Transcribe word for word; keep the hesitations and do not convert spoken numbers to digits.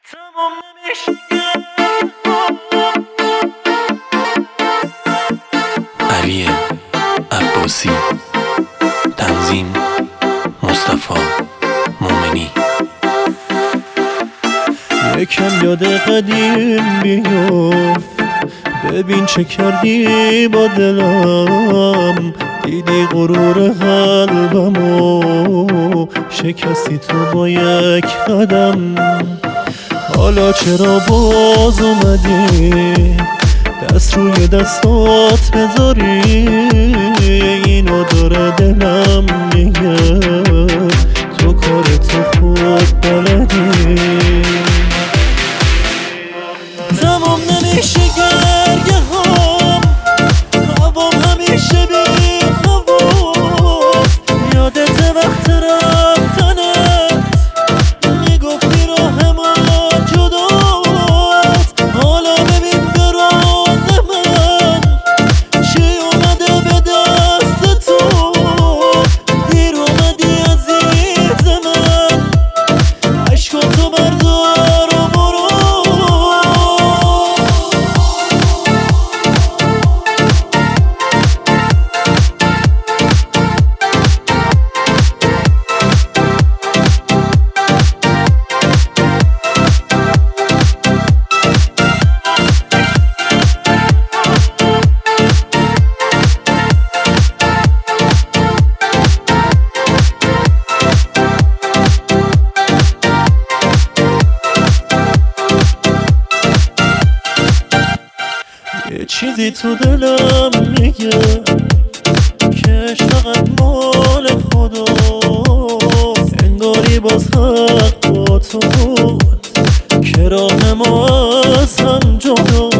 تمام نمیشه. علی عباسی، تنظیم مصطفی مومنی. یکم یاد قدیم بیفت، ببین چه کردی با دلم. دیدی غرور قلبمو شکستی تو با یک قدم. حالا چرا باز اومدی دست روی دستات بذاری؟ اینو داره دلم میگه تو کارتو خود بلدی. تمام نمیشه گرگه هم، هوام همیشه بی خواست. یادت وقت رفتنت میگفتی راه ما جداست. حالا ببین به راز من چی اومده به دست تو. دیر اومدی عزیز من، عشقاتو بردار و برو. یه چیزی تو دلم میگه که عشق فقط مال خداست. انگاری باز حق با تو بود که راه ما از هم جدا.